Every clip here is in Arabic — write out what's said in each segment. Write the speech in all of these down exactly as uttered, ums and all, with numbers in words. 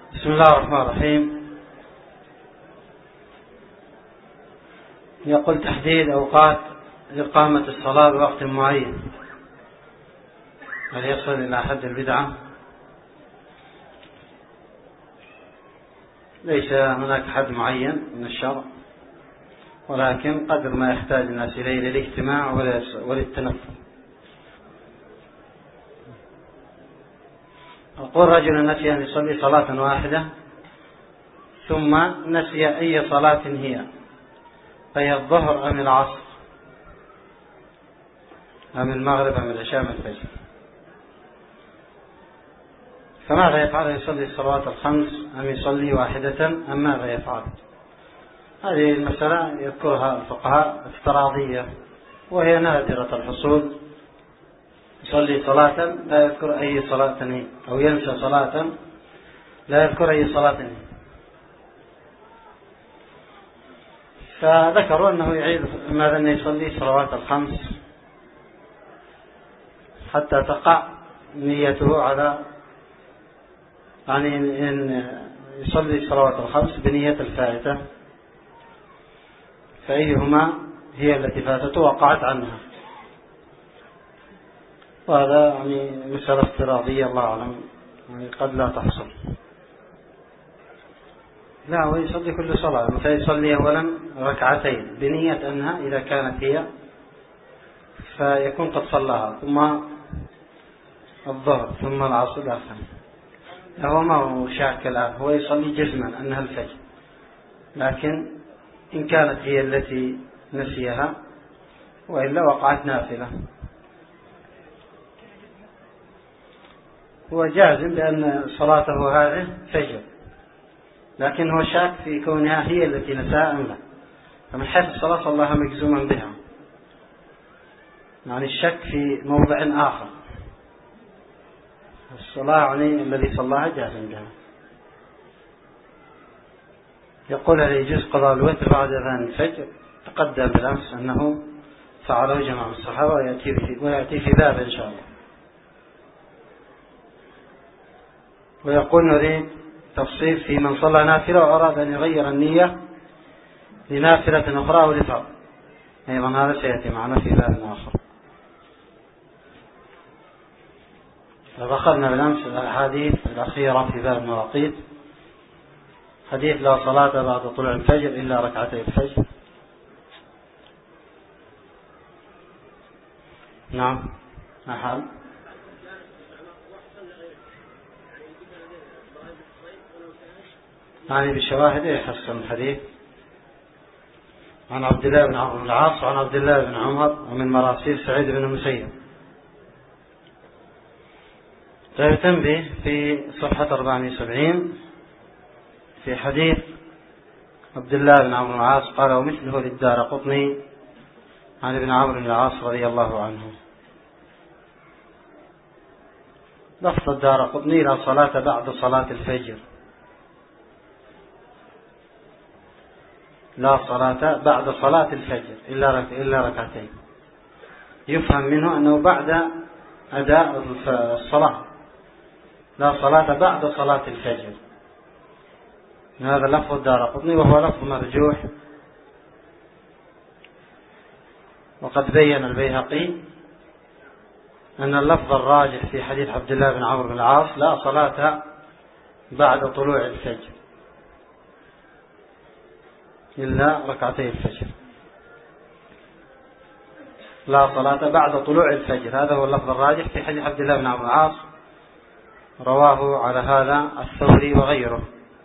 بسم الله الرحمن الرحيم. يقول تحديد أوقات إقامة الصلاة بوقت معين، هل يصل إلى حد البدعة؟ ليس هناك حد معين من الشرع، ولكن قدر ما يحتاج الناس إليه للاجتماع وللتنفل. أقول رجل نسي أن يصلي صلاة واحدة ثم نسي أي صلاة هي، فهي الظهر أم العصر أم المغرب أم العشاء أم الفجر، فماذا يفعل؟ يصلي الصلوات الخمس أم يصلي واحدة أم ماذا يفعل؟ هذه المسألة يذكرها الفقهاء افتراضية، وهي نادرة الحصول. يصلي صلاة لا يذكر أي صلاة هي، أو ينسى صلاة لا يذكر أي صلاة هي، فذكروا أنه يعيد ماذا أنه يصلي الصلوات الخمس حتى تقع نيته على، يعني إن يصلي الصلوات الخمس بنية الفائتة، فأيهما هي التي فاتته وقعت عنها. وهذا يعني مسألة افتراضية الله أعلم، يعني قد لا تحصل. لا، هو يصلي كل صلاة، مثلا يصلي أولا ركعتين بنية أنها إذا كانت هي فيكون قد صلاها، ثم الظهر ثم العصر الآخر. هو ما هو شاك الآن، هو يصلي جزما أنها الفجر، لكن إن كانت هي التي نسيها وإلا وقعت نافلة. هو جازم بأن صلاته هذه فجر، لكن هو شاك في كونها هي التي نساها أم لا، فمن حيث الصلاة صلاها مجزوما بها، يعني الشك في موضع آخر. الصلاة يعني الذي صلاها جازم بها. يقول هل يجوز قضاء الوتر بعد أذان الفجر؟ تقدم بالأمس أنه فعله جماعة من الصحابة ويأتي في, ويأتي في باب إن شاء الله. ويقول نريد تفصيل في من صلى نافلة وأراد أن يغير النية لنافلة أخرى أو لفرض، أيضا هذا سيأتي معنا في باب آخر. فأخذنا بالأمس الأحاديث الأخيرة في باب المواقيت، حديث لا صلاة بعد طلوع الفجر إلا ركعتي الفجر. نعم أحد يعني بالشواهد يحسن الحديث عن عبد الله بن عمرو بن العاص وعن عبد الله بن عمر ومن مراسيل سعيد بن المسيب. تنبه في صفحة أربعمائة وسبعين في حديث عبد الله بن عمرو بن العاص قال ومثله للدارقطني عن ابن عمرو بن العاص رضي الله عنه. لفظ الدارقطني لا صلاة بعد صلاة الفجر، لا صلاة بعد صلاة الفجر إلا إلا ركعتين، يفهم منه أنه بعد أداء الصلاة، لا صلاة بعد صلاة الفجر. هذا لفظ الدارقطني وهو لفظ مرجوح، وقد بين البيهقي أن اللفظ الراجح في حديث عبد الله بن عمرو بن العاص لا صلاة بعد طلوع الفجر إلا ركعتي الفجر، لا صلاة بعد طلوع الفجر، هذا هو اللفظ الراجح في حديث عبد الله بن عمرو بن العاص، رواه على هذا الثوري وغيره.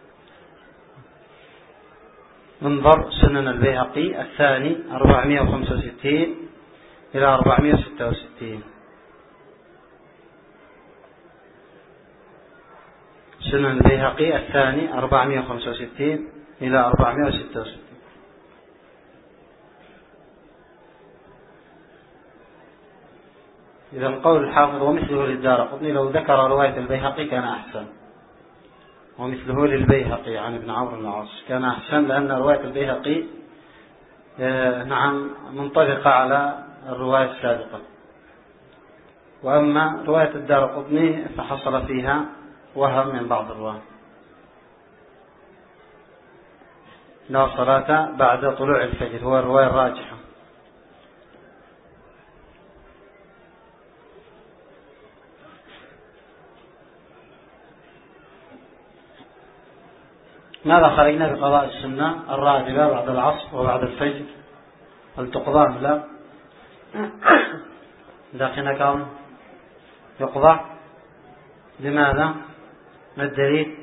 انظر سنن البيهقي الثاني أربعمائة وخمسة وستين إلى أربعمائة وستة وستين، سنن البيهقي الثاني أربعمائة وخمسة وستين إلى أربعمائة وستة وستين. إذا قول الحافظ ومثله للدارقطني لو ذكر رواية البيهقي كان أحسن، ومثله للبيهقي عن ابن عمرو بن العاص كان أحسن، لأن رواية البيهقي نعم منطبقة على الرواية السابقة، وأما رواية الدارقطني فحصل فيها وهم من بعض الرواة. لا صلاة بعد طلوع الفجر، هو الرواية الراجحة. ماذا خرجنا بقضاء السنة الراتبة بعد العصر وبعد الفجر؟ هل تقضى؟ لا. داخلنا كم يقضى؟ لماذا؟ ما الدليل؟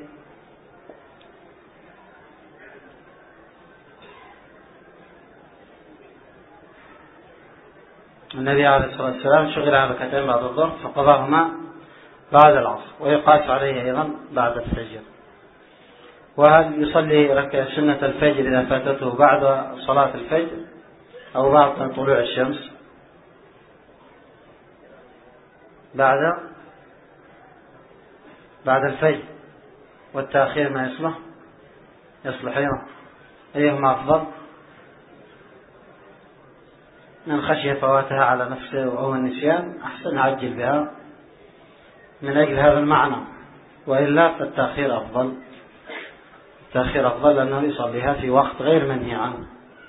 النبي عليه الصلاة والسلام شغل عن ركعتين بعد الظهر فقضاهما بعد العصر، ويقاس عليه أيضا بعد الفجر. وهل يصلي ركعة سنة الفجر إذا فاتته بعد صلاة الفجر أو بعد طلوع الشمس؟ بعد بعد الفجر، والتأخير ما يصلح يصلح أيضا. أيهما أفضل؟ من خشية فواتها على نفسه وهو النسيان أحسن عجل بها من أجل هذا المعنى، وإلا فالتأخير أفضل. التأخير أفضل لأنه يصليها في وقت غير منهي عنه.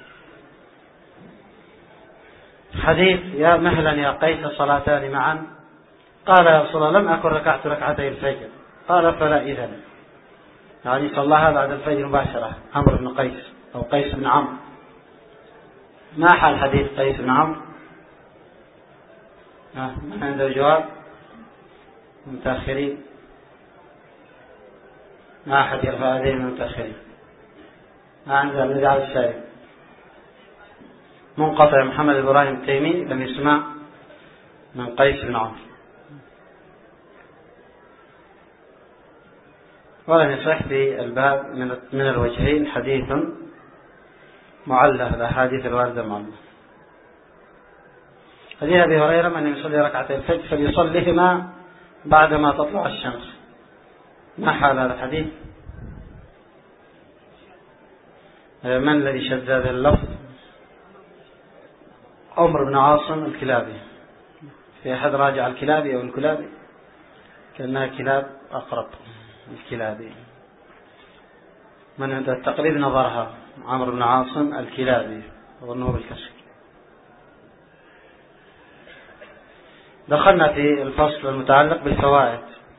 حديث يا مهلا يا قيس صلاتان معا، قال يا رسول الله لم أكن ركعت ركعتي الفجر، قال فلا إذن، يعني صلاها بعد الفجر مباشرة عمرو بن قيس أو قيس بن عمرو. ما حال حديث قيس بن عمرو؟ من عنده جواب؟ متأخرين؟ ما أحد يرفع يديه من المتأخرين؟ ما عنده الذي على السائل منقطع. محمد إبراهيم التيمي لم يسمع من قيس بن عمرو، ولم يصح في الباب من الوجهين حديث معلّه، الأحاديث الواردة معلّه. حديث أبي هريرة من يصلي ركعتي الفجر فليصليهما بعدما تطلع الشمس. ما حال هذا الحديث؟ من الذي شذ هذا اللفظ؟ عمرو بن عاصم الكلابي. في أحد راجع الكلابي أو الكلابي؟ كأنها كلاب أقرب. الكلابي من عند التقريب نظرها عمرو بن عاصم الكلابي، أظنه بالكسر. دخلنا في الفصل المتعلق بالفوائد،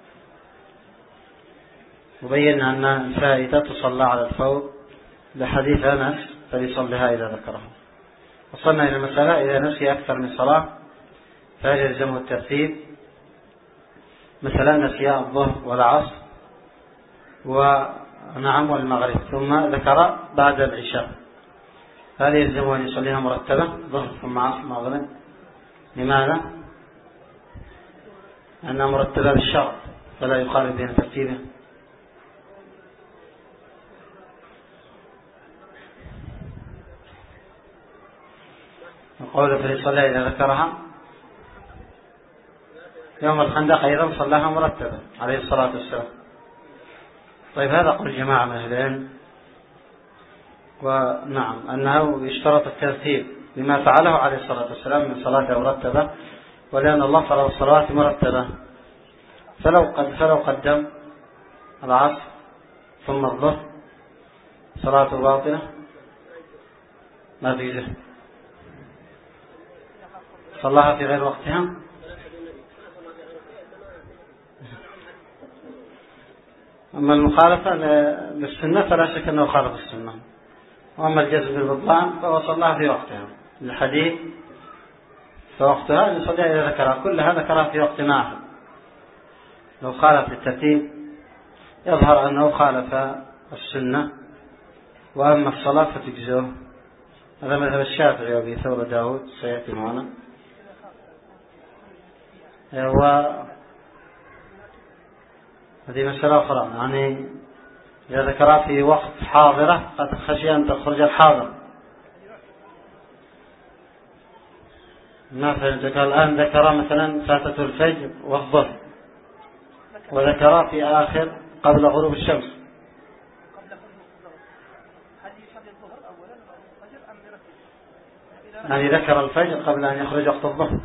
وبينا أن الفائدة تصلى على الفور لحديث أنس فليصليها إذا ذكرها. وصلنا إلى المسألة إذا نسي أكثر من صلاة فهل يلزمه الترتيب؟ مثلا نسي الظهر والعصر ونعم والمغرب ثم ذكر بعد العشاء، هل يلزمه أن يصليها مرتبة ظهر ثم عصر مغرب؟ لماذا؟ أنها مرتبة بالشرع فلا يخالف بين ترتيبه. وقوله فليصليها إذا ذكرها يوم الخندق أيضا صلاها مرتبة عليه الصلاة والسلام. طيب هذا قول جماعة من أهل العلم، ونعم أنه يشترط الترتيب لما فعله عليه الصلاة والسلام من صلاة مرتبة، ولأن الله فرض الصلوات مرتبة، فلو قد فلو قدم العصر ثم الظهر صلاة باطلة ما تجزئ، صلاها في غير وقتها. أما المخالفة للسنة فلا شك أنه خالف السنة، وأما الجزم بالبطلان فهو صلاها في وقتها. الحديث فوقتها يصلي إذا ذكرها، كلها ذكرها في وقت واحد. لو خالف الترتيب يظهر أنه خالف السنة، وأما الصلاة فتجزئه. هذا مذهب الشافعي وأبي ثور داود سيأتي معنا. هذه مسألة أخرى، يعني إذا ذكرها في وقت حاضرة قد خشي أن تخرج الحاضر. ما فهمتك الآن؟ ذكر مثلا فاتة الفجر والظهر، وذكر في آخر قبل غروب الشمس. يعني ذكر الفجر قبل أن يخرج وقت الظهر.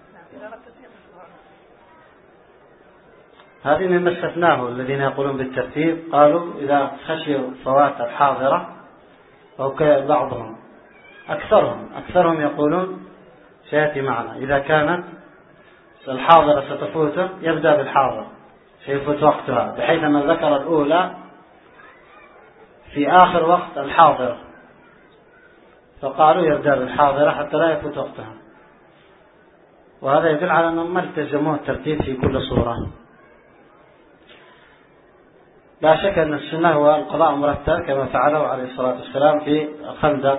هذه مما استثناه الذين يقولون بالترتيب، قالوا إذا خشي فوات الحاضرة أو بعضهم أكثرهم أكثرهم يقولون سيأتي معنا إذا كانت الحاضرة ستفوته يبدأ بالحاضر سيفوت وقتها، بحيث ما ذكر الأولى في آخر وقت الحاضر، فقالوا يبدأ بالحاضرة حتى لا يفوت وقتها. وهذا يدل على أنهم ما التزموا الترتيب في كل صورة. لا شك أن السنة هو القضاء مرتب كما فعله عليه الصلاة والسلام في الخندق،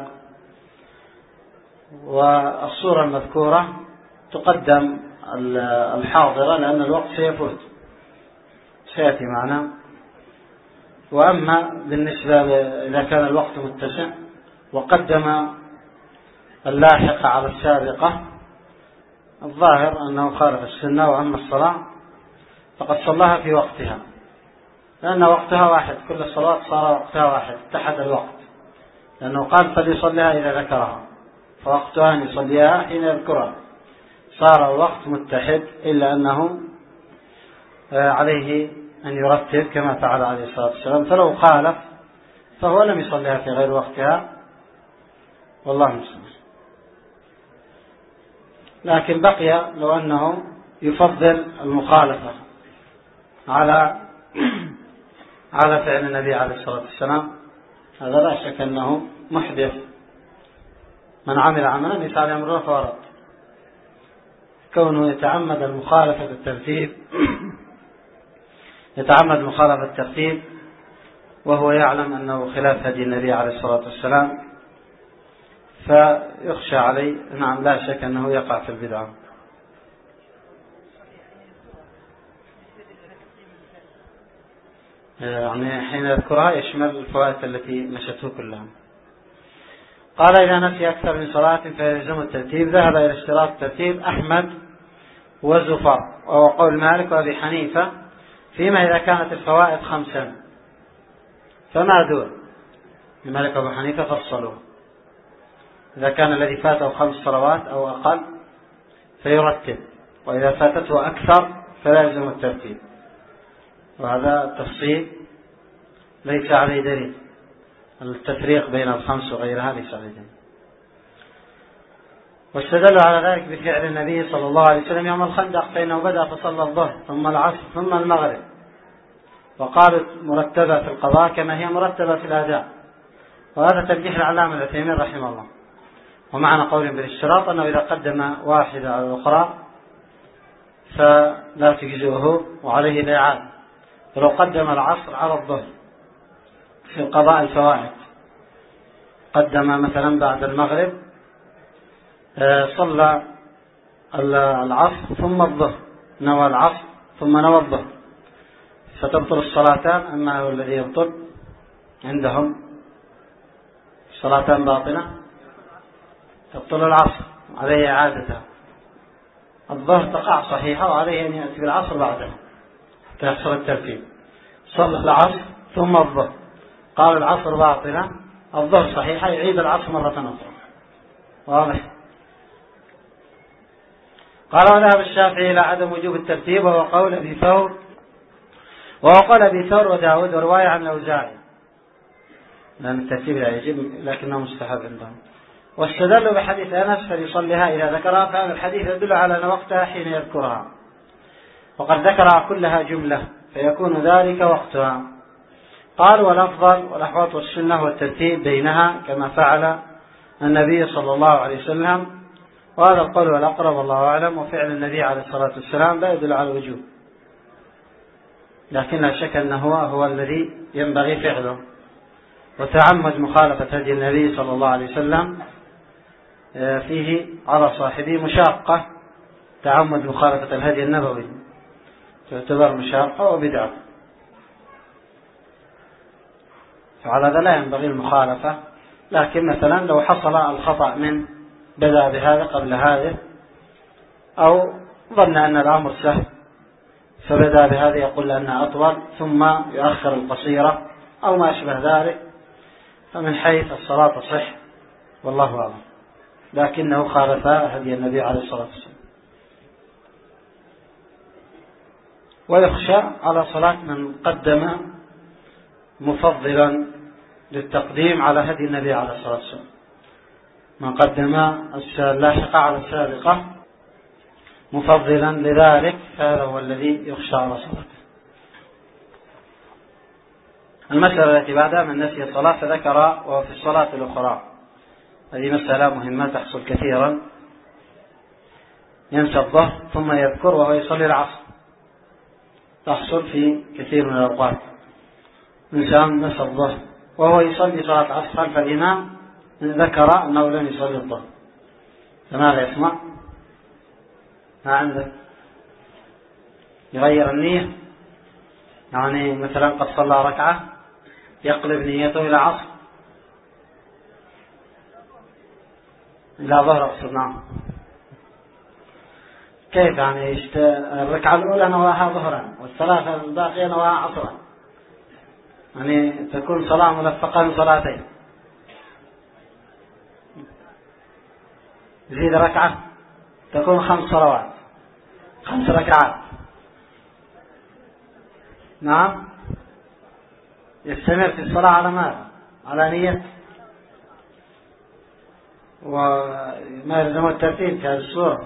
والصورة المذكورة تقدم الحاضرة لأن الوقت سيفوت سيأتي معنا. وأما بالنسبة إذا كان الوقت متسع وقدم اللاحقة على السابقة، الظاهر أنه خالف السنة. وأما الصلاة فقد صلاها في وقتها، لأن وقتها واحد، كل الصلاة صار وقتها واحد، اتحد الوقت، لأنه قال فليصليها إذا ذكرها، فوقتها أن يصليها حين يذكرها، صار الوقت متحد، إلا أنه عليه أن يرتب كما فعل عليه الصلاة والسلام. فلو خالف فهو لم يصليها في غير وقتها، والله المستعان. لكن بقي لو أنه يفضل المخالفة على على فعل النبي عليه الصلاة والسلام، هذا لا شك أنه محدث. من عمل عملا ليس عليه أمرنا فهو رد. كونه يتعمد المخالفة بالترتيب يتعمد مخالفة الترتيب وهو يعلم أنه خلاف هدي النبي عليه الصلاة والسلام، فيخشى عليه. نعم لا شك أنه يقع في البدعة. يعني حين يذكرها يشمل الفوائد التي نشته كلها. قال إذا نسي أكثر من صلاة فيلزم الترتيب. ذهب إلى اشتراط الترتيب أحمد وزفر، وهو قول مالك وأبي حنيفة، فيما إذا كانت الفوائد خمسا فما دون. مالك وأبي حنيفة فصلوا، إذا كان الذي فاته خمس صلوات أو أقل فيرتب، وإذا فاتته أكثر فلا يلزم الترتيب. وهذا التفصيل ليس عليه دليل، التفريق بين الخمس وغيرها ليس عليه دليل. واستدلوا على ذلك بفعل النبي صلى الله عليه وسلم يوم الخندق، فإنه بدأ فصلى الظهر ثم العصر ثم المغرب، وقالوا مرتبة في القضاء كما هي مرتبة في الأداء. وهذا ترجيح العلامة العثيمين رحمه الله. ومعنى قول بالاشتراط أنه إذا قدم واحدة على الأخرى فلا تجزئه وعليه الإعادة. فلو قدم العصر على الظهر في قضاء الفوائد، قدم مثلا بعد المغرب صلى العصر ثم الظهر، نوى العصر ثم نوى الظهر، فتبطل الصلاتان. أما هو الذي يبطل عندهم صلاتان باطنة، تبطل العصر عليه إعادتها. الظهر تقع صحيحة وعليه أن يأتي بالعصر بعدها حتى يحصل الترتيب. صلى العصر ثم الظهر، قال العصر باطنة، الظهر صحيحة، يعيد العصر مرة أخرى. واضح؟ قال وذهب الشافعي إلى عدم وجوب الترتيب، وهو قول أبي ثور وهو قول أبي ثور وداود ورواية عن الأوزاعي، لأن الترتيب لا يجب لكنه مستحب عندهم. واستدلوا بحديث أنس فليصليها إذا ذكرها، فهذا الحديث يدل على أن وقتها حين يذكرها، وقد ذكرها كلها جملة فيكون ذلك وقتها. قال والأفضل والأحوط والسنة والترتيب بينها كما فعل النبي صلى الله عليه وسلم، وهذا القول والأقرب والله أعلم. وفعل النبي عليه الصلاة والسلام لا يدل على الوجوب، لكن لا شك أنه هو, هو الذي ينبغي فعله. وتعمد مخالفة هدي النبي صلى الله عليه وسلم فيه على صاحبه مشاقة، تعمد مخالفة الهدي النبوي تعتبر مشاقة وبدعة، فعلى هذا لا ينبغي المخالفة. لكن مثلا لو حصل الخطأ من بدأ بهذا قبل هذا، أو ظن أن الأمر سهل فبدأ بهذا يقول أنها أطول ثم يؤخر القصيرة أو ما أشبه ذلك، فمن حيث الصلاة تصح والله أعلم، لكنه خالف هدي النبي عليه الصلاة والسلام. ويخشى على صلاة من قدم مفضلا للتقديم على هدي النبي عليه الصلاة والسلام، من قدم اللاحقة على السابقة مفضلا لذلك هذا هو الذي يخشى على صلاته. المسألة التي بعدها من نسي الصلاة فذكر وفي الصلاة الأخرى، هذه مسألة مهمة تحصل كثيرا، ينسى الظهر ثم يذكر وهو يصلي العصر، تحصل في كثير من الأوقات، إنسان نسى الظهر وهو يصلي صلاة العصر خلف الإمام ذكر أنه لن يصلي الظهر، فماذا يسمع؟ ما عنده يغير النية، يعني مثلا قد صلى ركعة يقلب نيته إلى عصر إلى ظهر أقصد. نعم، كيف يعني الركعة الأولى نواها ظهرا والثلاثة الباقية نواها عصرا، يعني تكون صلاة ملفقة من صلاتين، يزيد ركعة تكون خمس صلوات خمس ركعات. نعم، يستمر في الصلاة على ماذا؟ على نية، وما يلزم الترتيب في هذه الصورة.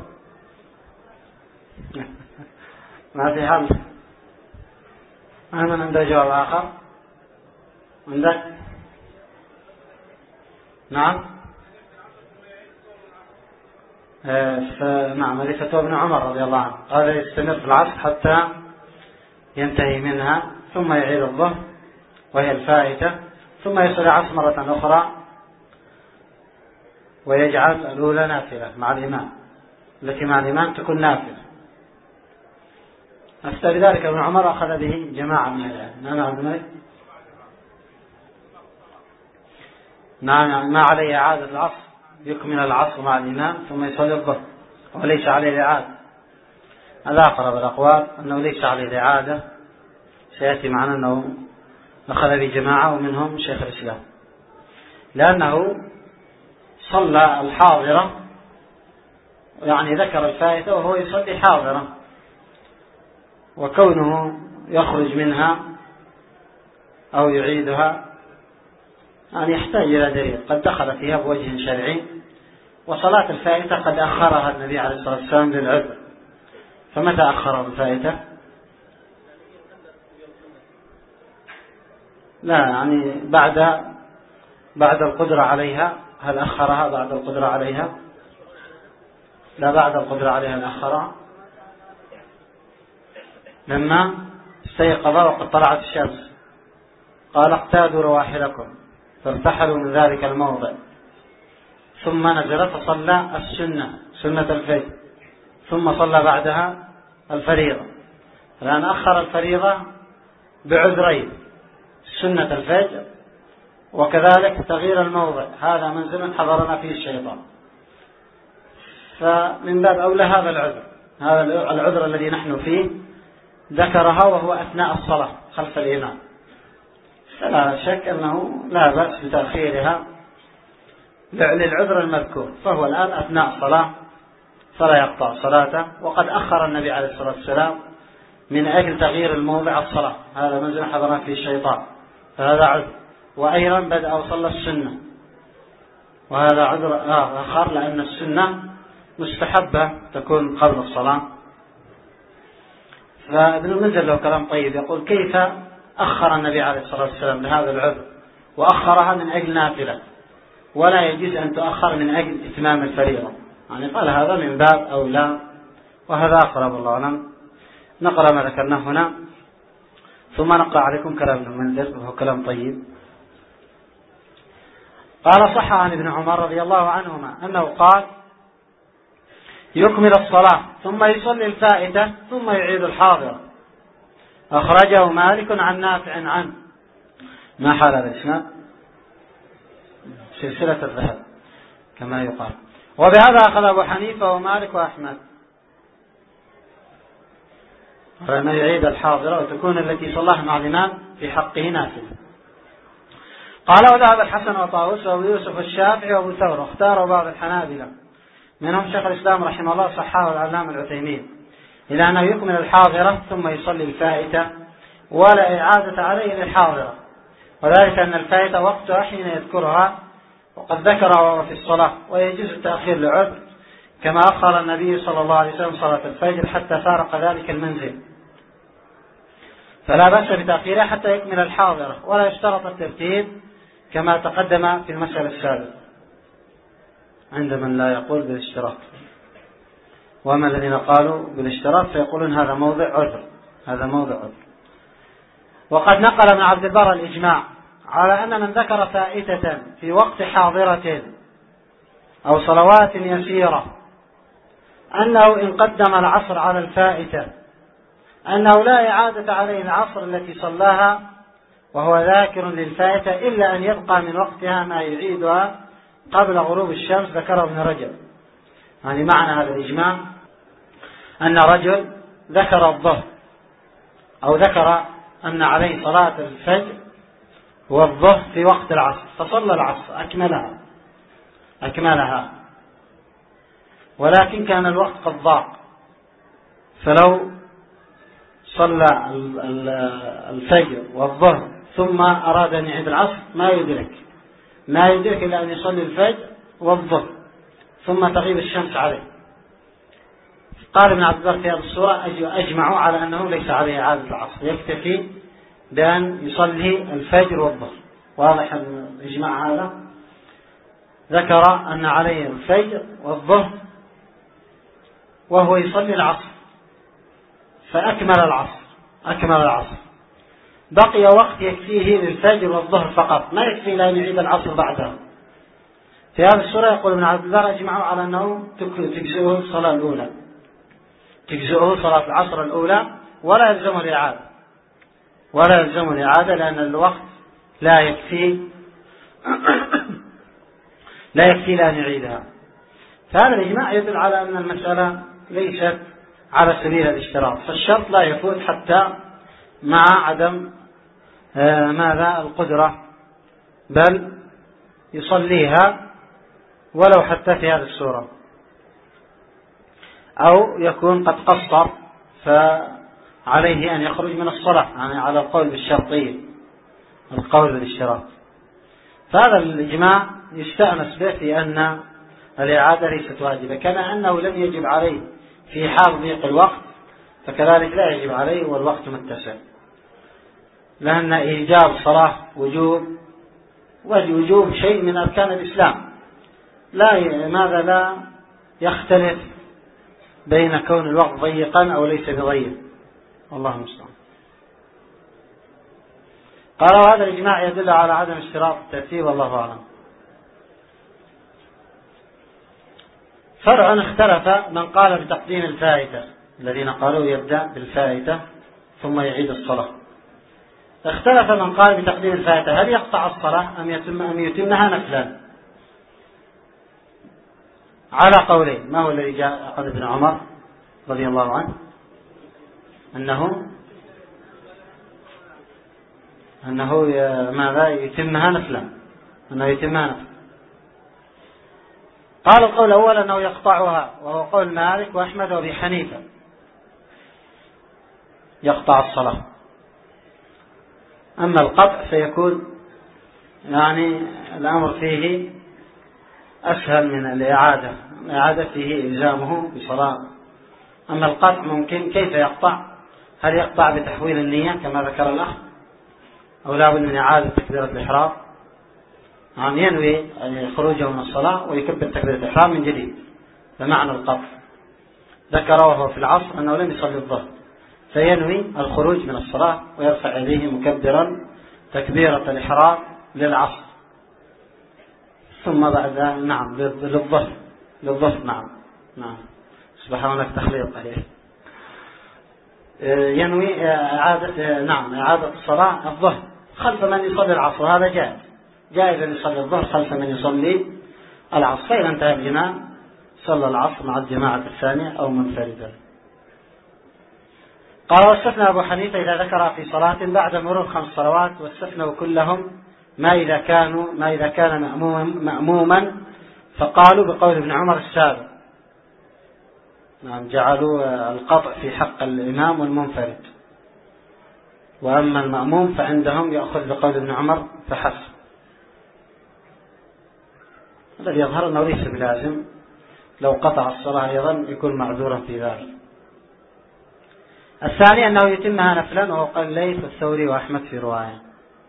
ما في حل. ما من عنده جواب آخر؟ عندك؟ نعم. نعم، هذه فتوى ابن عمر رضي الله عنه، قال يستمر في العصر حتى ينتهي منها ثم يعيد الظهر وهي الفائتة، ثم يصلي العصر مرة أخرى ويجعل الأولى نافلة مع الإمام، التي مع الإمام تكون نافلة. أفتى بذلك ابن عمر أخذ به جماعة من العلم. نعم نعم، ما عليه إعادة العصر، يكمل العصر مع الإمام ثم يصلي الظهر وليس عليه الإعادة. هذا أقرب الأقوال أنه ليس عليه الإعادة، سيأتي معنا أنه أخذ بجماعة ومنهم شيخ الإسلام، لأنه صلى الحاضرة، يعني ذكر الفائتة وهو يصلي حاضرة، وكونه يخرج منها أو يعيدها يعني يحتاج إلى دليل، قد دخل فيها بوجه شرعي، وصلاة الفائتة قد أخرها النبي عليه الصلاة والسلام للعذر. فمتى أخر الفائتة؟ لا، يعني بعد بعد القدرة عليها. هل أخرها بعد القدرة عليها؟ لا، بعد القدرة عليها الأخرها، لما استيقظ وقد طلعت الشمس قال اقتادوا رواحلكم فارتحلوا من ذلك الموضع، ثم نزل فصلى السنة سنة الفجر، ثم صلى بعدها الفريضة. الآن أخر الفريضة بعذرين، سنة الفجر وكذلك تغيير الموضع، هذا منزل حضرنا فيه الشيطان، فمن باب أولى هذا العذر، هذا العذر الذي نحن فيه ذكرها وهو أثناء الصلاة خلف الإمام، فلا شك أنه لا بأس بتأخيرها للعذر المذكور، فهو الآن أثناء الصلاة فلا يقطع صلاته، وقد أخر النبي عليه الصلاة والسلام من أجل تغيير الموضع الصلاة، هذا منزل حضرنا فيه الشيطان، فهذا عذر. وأيضا بدأ وصلى السنة، وهذا عذر آخر، لأن السنة مستحبة تكون قبل الصلاة. فابن المنذر له كلام طيب، يقول كيف أخر النبي عليه الصلاة والسلام لهذا العذر وأخرها من أجل نافلة، ولا يجوز أن تؤخر من أجل إتمام الفريضة، يعني قال هذا من باب أولى، وهذا أقرب الله أعلم. نقرأ ما ذكرناه هنا ثم نقرأ عليكم كلام ابن المنذر وهو كلام طيب. قال صح عن ابن عمر رضي الله عنهما أنه قال يكمل الصلاة ثم يصلي الفائتة ثم يعيد الحاضرة، أخرجه مالك عن نافع عنه. ما حال الإسناد؟ سلسلة الذهب كما يقال. وبهذا أخذ أبو حنيفة ومالك وأحمد، فما يعيد الحاضرة وتكون التي صلاها مع الإمام في حقه نافلة. قال وذهب الحسن وطاووس وأبو يوسف الشافعي وأبو ثور، واختاره بعض الحنابلة منهم شيخ الإسلام رحمه الله صححه العلامة العثيمين إلى أنه يكمل الحاضرة ثم يصلي الفائتة ولا إعادة عليه للحاضرة، وذلك أن الفائتة وقتها حين يذكرها، وقد ذكر في الصلاة، ويجوز التأخير لعذر، كما أخر النبي صلى الله عليه وسلم صلاة الفجر حتى فارق ذلك المنزل، فلا بأس بتأخيرها حتى يكمل الحاضرة، ولا يشترط الترتيب كما تقدم في المسألة السابقة عند من لا يقول بالاشتراط. وأما الذين قالوا بالاشتراط فيقولون هذا موضع عذر، هذا موضع عذر. وقد نقل ابن عبد البر الإجماع على أن من ذكر فائتة في وقت حاضرة أو صلوات يسيرة أنه إن قدم العصر على الفائتة أنه لا إعادة عليه العصر التي صلاها وهو ذاكر للفائتة، إلا أن يبقى من وقتها ما يعيدها قبل غروب الشمس، ذكره ابن رجب. يعني معنى هذا الإجماع أن رجل ذكر الظهر أو ذكر أن عليه صلاة الفجر والظهر في وقت العصر، فصلى العصر أكملها أكملها ولكن كان الوقت قد ضاق، فلو صلى الفجر والظهر ثم أراد أن يعيد العصر ما يدرك ما يدرك إلا أن يصلي الفجر والظهر ثم تغيب الشمس عليه. قال ابن عبد البر في هذه الصورة أجمعوا على أنه ليس عليه إعادة العصر، يكتفي بأن يصلي الفجر والظهر. واضح الإجماع هذا؟ ذكر أن عليه الفجر والظهر وهو يصلي العصر فأكمل العصر أكمل العصر بقي وقت يكفيه للفجر والظهر فقط، ما يكفي لأن يعيد العصر بعدها. في هذه السورة يقول ابن عبد البر أجمعوا على أنه تجزئه الصلاة الأولى تجزئه صلاة العصر الأولى ولا يلزمه الإعادة ولا يلزمه الإعادة لأن الوقت لا يكفي لا يكفي لأن يعيدها. فهذا الإجماع يدل على أن المسألة ليست على سبيل الاشتراط، فالشرط لا يفوت حتى مع عدم آه ماذا القدرة، بل يصليها ولو حتى في هذه السورة، أو يكون قد قصر فعليه أن يخرج من الصلاة، يعني على القول بالشرطية القول بالاشتراط. فهذا الإجماع يستأنس به في أن الإعادة ليست واجبة، كما أنه لم يجب عليه في حال ضيق الوقت فكذلك لا يجب عليه والوقت متسع، لأن إيجاب صلاة وجوب والوجوب شيء من أركان الإسلام، لا ماذا لا يختلف بين كون الوقت ضيقا أو ليس بضيق، والله المستعان. قالوا هذا الإجماع يدل على عدم اشتراط الترتيب، والله أعلم. فرع اختلف من قال بتقديم الفائتة، الذين قالوا يبدأ بالفائتة ثم يعيد الصلاة. اختلف من قال بتقديم الفائتة هل يقطع الصلاة أم يتم أم يتمها نفلا، على قولين. ما هو الذي جاء عن ابن عمر رضي الله عنه أنه أنه ماذا يتمها نفلا أنه يتمها نفلا. قال القول الأول أنه يقطعها، وهو قول مالك وأحمد وأبي حنيفة، يقطع الصلاة. أما القطع فيكون يعني الأمر فيه أسهل من الإعادة، الإعادة فيه إلزامه بصلاة. أما القطع ممكن كيف يقطع؟ هل يقطع بتحويل النية كما ذكر الأخ، أو لا بد من إعادة تكبيرة الإحرام، يعني ينوي خروجه من الصلاة ويكبر تكبيرة الإحرام من جديد، بمعنى القطع. ذكر وهو في العصر أنه لم يصلي الظهر فينوي الخروج من الصلاة ويرفع يديه مكبرا تكبيرة الإحرام للعصر، ثم بعد نعم للظهر للظهر نعم نعم سبحانك تخليط عليه ينوي إعادة نعم إعادة الصلاة الظهر خلف من يصلي العصر، هذا جائز جائز أن يصلي الظهر خلف من يصلي العصر، فإذا انتهى الجماع صلى العصر مع الجماعة الثانية أو منفردا. قال واستثنى أبو حنيفة إذا ذكر في صلاة بعد مرور خمس صلوات، واستثنوا كلهم ما إذا كانوا ما إذا كان مأموما, مأموما فقالوا بقول ابن عمر السابق، نعم جعلوا القطع في حق الإمام والمنفرد. وأما المأموم فعندهم يأخذ بقول ابن عمر فحسب. الذي يظهر أنه ليس بلازم، لو قطع الصلاة أيضا يكون معذورا في ذلك. الثاني أنه يتمها نفلا، وهو قال الليث والثوري وأحمد في رواية.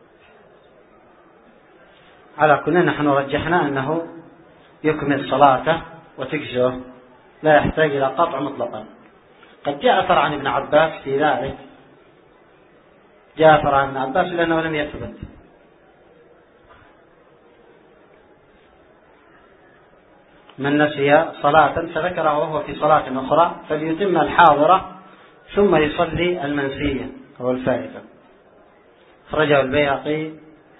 على كل نحن رجحنا أنه يكمل صلاته وتجزئه، لا يحتاج إلى قطع مطلقا. قد جاء أثر عن ابن عباس في ذلك، جاء أثر عن ابن عباس لأنه لم يثبت. من نسي صلاة فذكرها وهو في صلاة أخرى فليتم الحاضرة ثم يصلي المنسية أو الفائتة. خرجه البيهقي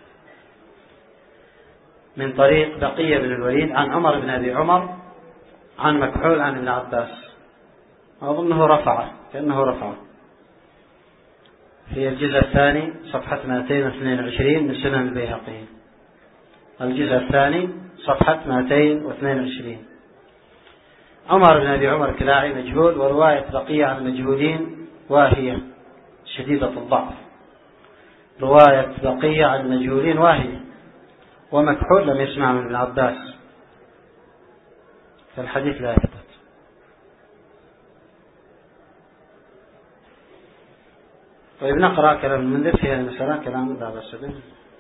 من طريق بقية بن الوليد عن عمر بن أبي عمر عن مكحول عن ابن عباس، أظنه رفعه كأنه رفعه في الجزء الثاني صفحة مئتين واثنين وعشرين من سنن البيهقي. الجزء الثاني صفحة مئتين واثنين وعشرين. عمر بن أبي عمر كلاعي مجهول، ورواية بقية عن المجهولين واهية شديدة الضعف. رواية بقية عن المجهولين واهية، ومكحول لم يسمع من ابن عباس، فالحديث لا يثبت. طيب نقرأ كلام المنذر في هذه المسألة، كلام لا بأس به.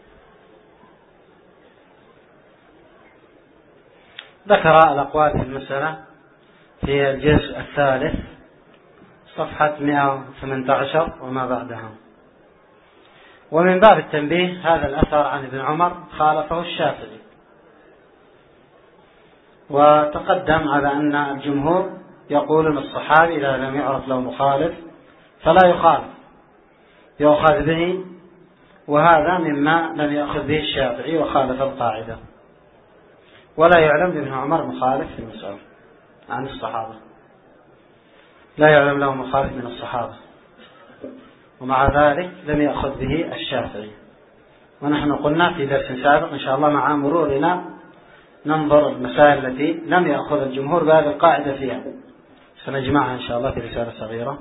ذكر الأقوال في المسألة في الجزء الثالث صفحة مئة وثمانية عشر وما بعدها. ومن باب التنبيه هذا الأثر عن ابن عمر خالفه الشافعي، وتقدم على أن الجمهور يقولون الصحابي إذا لم يعرف له مخالف فلا يخالف، يؤخذ به، وهذا مما لم يأخذ به الشافعي وخالف القاعدة. ولا يعلم لابن عمر مخالف في المسألة عن الصحابة، لا يعلم له مخالف من الصحابة، ومع ذلك لم يأخذ به الشافعي. ونحن قلنا في درس سابق إن شاء الله مع مرورنا ننظر المسائل التي لم يأخذ الجمهور بهذه القاعدة فيها، سنجمعها إن شاء الله في رسالة صغيرة.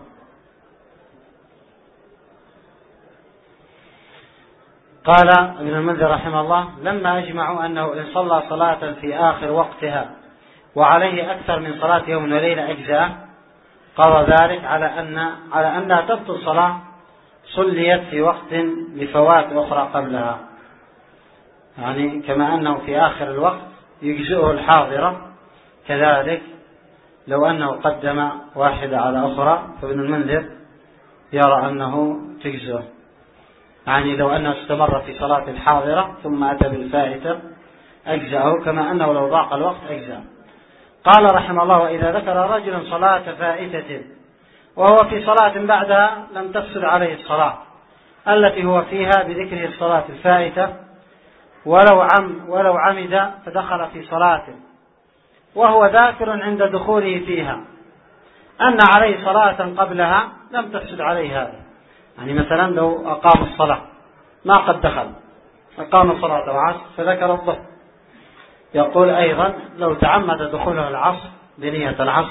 قال ابن المنذر رحمه الله: لما أجمعوا أنه إن صلى صلاة في آخر وقتها وعليه أكثر من صلاة يوم وليلة أجزاء، قال ذلك على أن على أن لا تبطل صلاة صليت في وقت لفوات أخرى قبلها، يعني كما أنه في آخر الوقت يجزئه الحاضرة، كذلك لو أنه قدم واحدة على أخرى فابن المنذر يرى أنه تجزئه، يعني لو أنه استمر في صلاة الحاضرة ثم أتى بالفائتة أجزأه، كما أنه لو ضاق الوقت أجزأه. قال رحمه الله: وإذا ذكر رجل صلاة فائتة وهو في صلاة بعدها لم تفسد عليه الصلاة التي هو فيها بذكره الصلاة الفائتة، ولو عم ولو عمد فدخل في صلاة وهو ذاكر عند دخوله فيها أن عليه صلاة قبلها لم تفسد عليه هذا. يعني مثلا لو أقام الصلاة ما قد دخل، أقام صلاة العصر فذكر الظهر، يقول أيضا لو تعمد دخوله العصر بنية العصر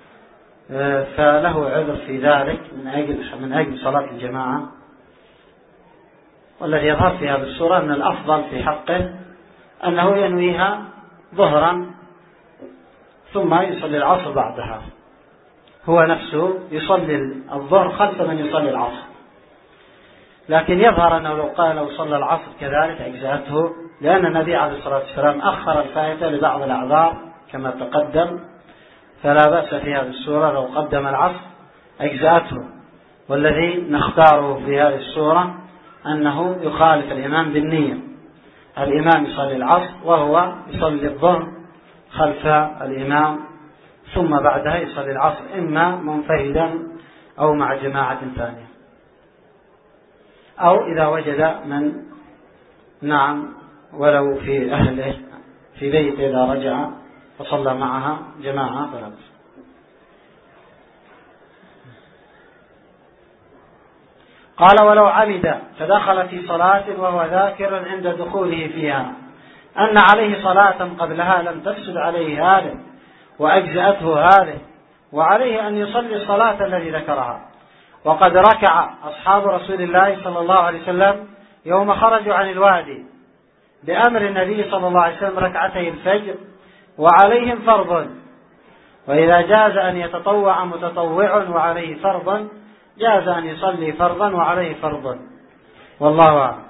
فله عذر في ذلك من أجل من أجل صلاة الجماعة. والذي يظهر في هذه الصورة أن الأفضل في حقه أنه ينويها ظهرا ثم يصلي العصر بعدها، هو نفسه يصلي الظهر خلف من يصلي العصر. لكن يظهر أنه لو قال لو صلى العصر كذلك أجزأته، لأن النبي عليه الصلاة والسلام أخر الفائتة لبعض الأعذار كما تقدم، فلا بأس في هذه الصورة لو قدم العصر أجزأته. والذي نختاره في هذه الصورة أنه يخالف الإمام بالنية، الإمام يصلي العصر وهو يصلي الظهر خلف الإمام، ثم بعدها يصلي العصر إما منفردا أو مع جماعة ثانية، أو إذا وجد من نعم ولو في أهله في بيت إذا رجع فصلى معها جماعة فلا بأس. قال: ولو عمد فدخل في صلاة وهو ذاكر عند دخوله فيها أن عليه صلاة قبلها لم تفسد عليه هذه وأجزأته هذه، وعليه أن يصلي الصلاة الذي ذكرها، وقد ركع أصحاب رسول الله صلى الله عليه وسلم يوم خرجوا عن الوادي بأمر النبي صلى الله عليه وسلم ركعتي الفجر وعليهم فرض، وإذا جاز أن يتطوع متطوع وعليه فرض جاز أن يصلي فرضا وعليه فرض، والله أعلم.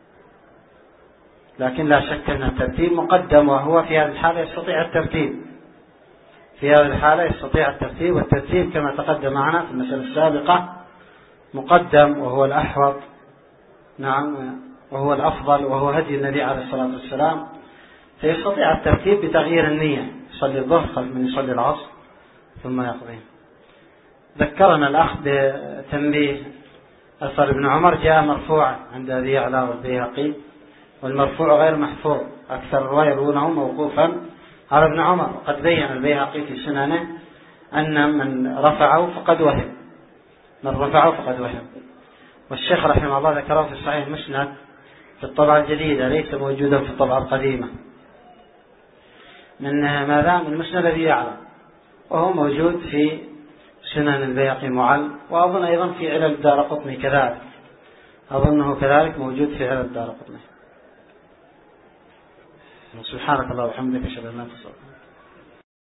لكن لا شك أن الترتيب مقدم، وهو في هذه الحالة يستطيع الترتيب في هذه الحالة يستطيع الترتيب والترتيب كما تقدم معنا في المسألة السابقة مقدم، وهو الأحوط، نعم، وهو الأفضل، وهو هدي النبي عليه الصلاة والسلام. فيستطيع الترتيب بتغيير النية، يصلي الظهر خلف من يصلي العصر ثم يقضي. ذكرنا الأخ بتنبيه أثر ابن عمر جاء مرفوعا عند أبي يعلى والبيهقي، والمرفوع غير محفوظ، أكثر الرواية يرونه موقوفا على ابن عمر. وقد بين البيهقي في سننه أن من رفعه فقد وهم من رفعه فقد وهم والشيخ رحمه الله ذكره في الصحيح المسند في الطبعة الجديدة، ليس موجودا في الطبعة القديمة، من ماذا من المسند الذي يعلم، وهو موجود في سنن البيهقي معل، وأظن أيضا في علل الدارقطني كذلك، أظنه كذلك موجود في علل الدارقطني. سبحانك الله وبحمدك، أشهد أن لا إله إلا أنت.